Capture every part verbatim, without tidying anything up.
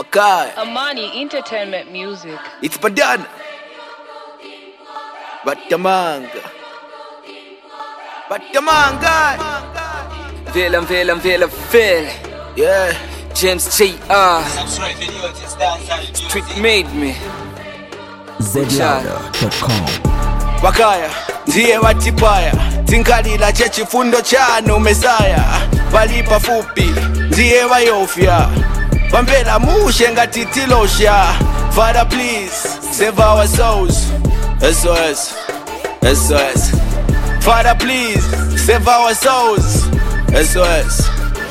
Okay. Amani Entertainment Music. It's Badana. Batamanga. Batamanga. Vela, vela, vela, vela. Yeah. James J R. Street made me. zlouder dot com. Wakaya ndiye watipaya tinkalila chechifundo chanu Mesaya balipa fupi ndiye wayofya Bambela mushe ngati tilosha. Father please save our souls. S O S S O S. Father please save our souls. S O S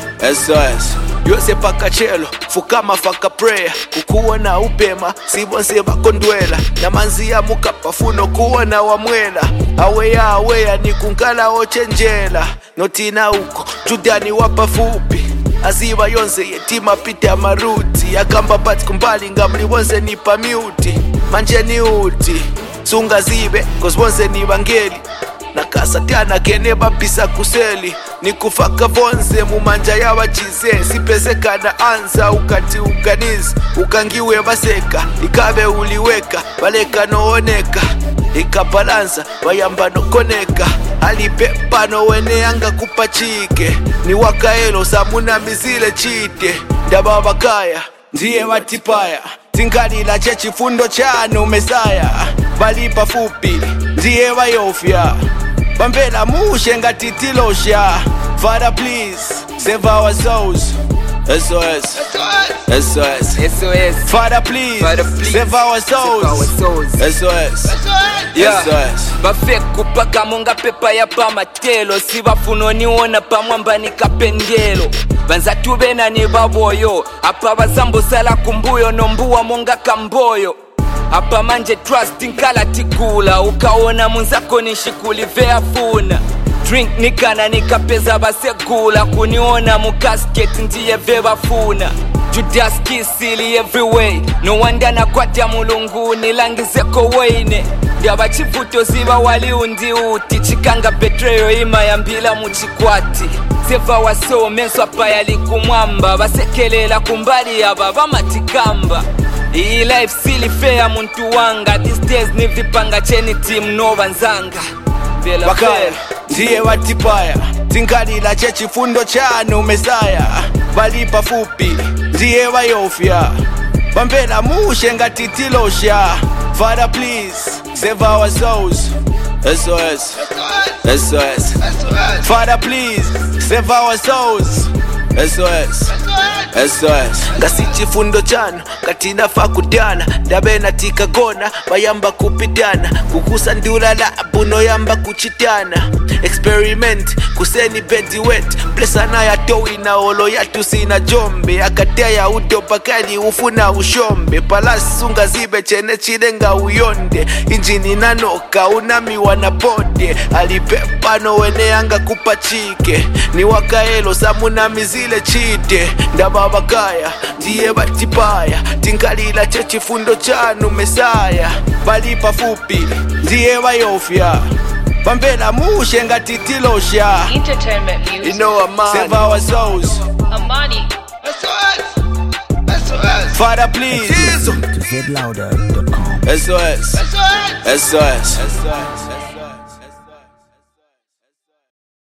S O S. Yose pakachelo fukama faka prayer kukuona upema sibonse bakondwela na manzia mukapa funo kuona wamwela aweya aweya ni kunkala ochenjela notina uko judani wapa fupi aziba yonse yetima pita maruti akamba bat kumbali ngamli wonse nipa mute manje ni uti sunga zibe cause wonse ni bangeli nakasa tana kene bapisa kuseli nikufaka vonze mumanja ya wachize sipezeka na anza ukati uganizi ukangiwe baseka ikabe uliweka baleka nooneka ikabalansa bayamba nokoneka alipepa nowene anga kupachike ni wakaelo samuna mizile chite ndababakaya ndiye watipaya tinkalila chechifundo chanu Mesaya balipa fupi ndiye wayofya Bambela mushe ngati tilosha. Father please save our souls. S O S S O S S O S. Father please, Father, please save our souls. Save our souls. S O S Yeah. S O S. Bafeku paka monga pepa ya pamatelo sibafuno niona pamwamba nikapendelo banza tubena ni baboyo apa bazambo sala kumbuyo nombuwa monga kamboyo apa manje trust nkala tikula ukaona munzako nishikulivea funa drink nikana nikapeza basegula kuniona mu casket ndiye veba funa Judas kisili every way no wonder nakwata mulunguni langizeko weine ndaba chivuto ziba wali undi uti chikanga betrayal ima yambila muchikwati seva waso menswa payali kumwamba basekelela kumbali aba bamatikamba iyi life sili fair muntu wanga these days ni vipanga cheni team no banzanga vela Wakaya ndiye watipaya tinkalila chechifundo chanu Mesaya balipa fupi ndiye wayofya Bambela mushe ngati tilosha. Father please save our souls. S O S S O S. Father please save our souls. S O S S O S. Ngasichifundo chanu katina fakudana dabena tikagona bayamba kupitana kukusa ndula la buno yamba kuchitana experiment kuseni bedi wet blessana ya towi na olo yatu sina jombe akatea udo pakali ufuna ushombe palasi sunga zibe chene chilenga uyonde injini nanoka unami wanapode alipepa no wene anga kupachike ni wakaelo samuna mizile chite ndababakaya ndiye batipaya tinkalila chechifundo chanu Mesaya balipa fupi ndiye wayofya Bambela mushe ngati tilosha. Entertainment Music. You know Amani save our souls. Amani. Father please to z louder dot com. S O S S O S S O S